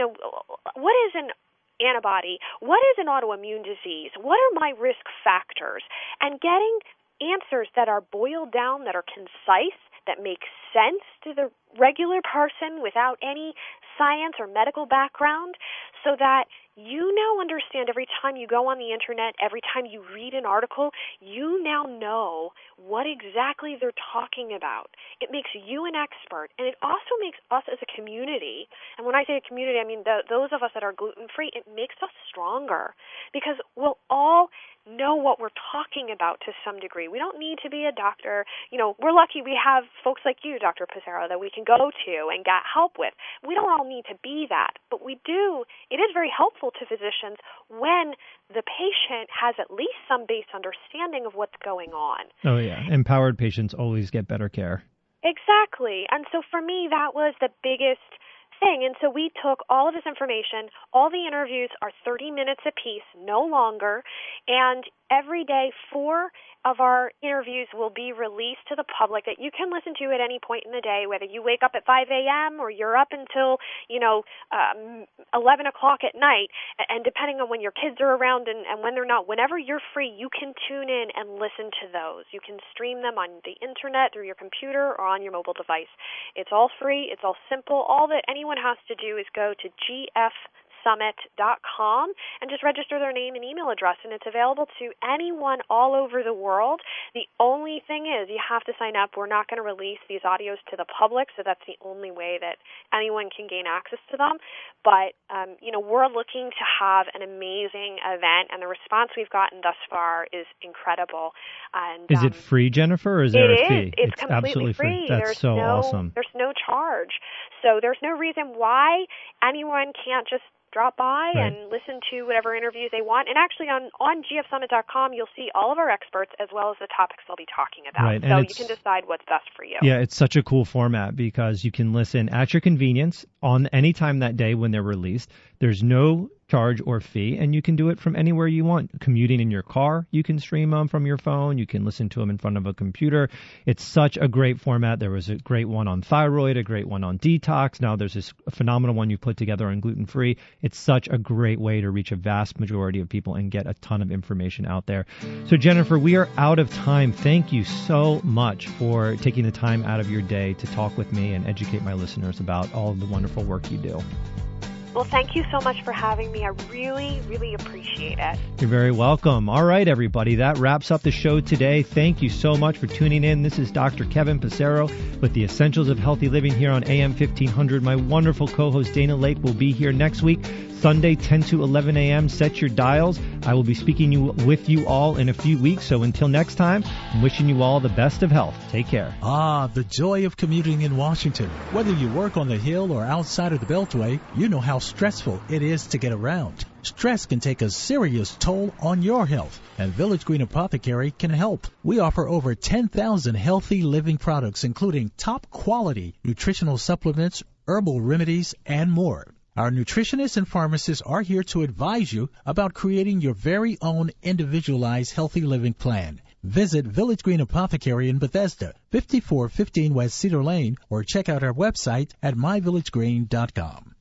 an antibody? What is an autoimmune disease? What are my risk factors? And getting answers that are boiled down, that are concise, that make sense to the regular person without any science or medical background, so that you now understand every time you go on the internet, every time you read an article, you now know what exactly they're talking about. It makes you an expert, and it also makes us as a community, and when I say a community, I mean those of us that are gluten-free, it makes us stronger, because we'll all know what we're talking about to some degree. We don't need to be a doctor. We're lucky we have folks like you, Dr. Pizarro, that we can go to and get help with. We don't all need to be that, but we do. It is very helpful to physicians when the patient has at least some base understanding of what's going on. Oh, yeah. Empowered patients always get better care. Exactly. And so for me, that was the biggest thing. And so we took all of this information. All the interviews are 30 minutes apiece, no longer. And every day, 4 of our interviews will be released to the public that you can listen to at any point in the day, whether you wake up at 5 a.m. or you're up until, 11 o'clock at night. And depending on when your kids are around and when they're not, whenever you're free, you can tune in and listen to those. You can stream them on the internet, through your computer, or on your mobile device. It's all free. It's all simple. All that anyone has to do is go to gfsummit.com and just register their name and email address, and it's available to anyone all over the world. The only thing is you have to sign up. We're not going to release these audios to the public, so that's the only way that anyone can gain access to them. But, we're looking to have an amazing event, and the response we've gotten thus far is incredible. And is it free, Jennifer, or is there a fee? It's completely free. That's awesome. There's no charge. So there's no reason why anyone can't just drop by and listen to whatever interviews they want. And actually on gfsummit.com, you'll see all of our experts as well as the topics they'll be talking about. Right. So you can decide what's best for you. Yeah, it's such a cool format because you can listen at your convenience on any time that day when they're released. There's no charge or fee, and you can do it from anywhere you want. Commuting in your car, you can stream them from your phone. You can listen to them in front of a computer. It's such a great format. There was a great one on thyroid, a great one on detox. Now there's this phenomenal one you put together on gluten-free. It's such a great way to reach a vast majority of people and get a ton of information out there. So Jennifer, we are out of time. Thank you so much for taking the time out of your day to talk with me and educate my listeners about all of the wonderful work you do. Well, thank you so much for having me. I really, really appreciate it. You're very welcome. All right, everybody. That wraps up the show today. Thank you so much for tuning in. This is Dr. Kevin Passero with the Essentials of Healthy Living here on AM 1500. My wonderful co-host Dana Lake will be here next week, Sunday, 10 to 11 a.m. Set your dials. I will be speaking with you all in a few weeks. So until next time, I'm wishing you all the best of health. Take care. Ah, the joy of commuting in Washington. Whether you work on the Hill or outside of the Beltway, you know how stressful it is to get around. Stress can take a serious toll on your health, and Village Green Apothecary can help. We offer over 10,000 healthy living products, including top quality nutritional supplements, herbal remedies, and more. Our nutritionists and pharmacists are here to advise you about creating your very own individualized healthy living plan. Visit Village Green Apothecary in Bethesda, 5415 West Cedar Lane, or check out our website at myvillagegreen.com.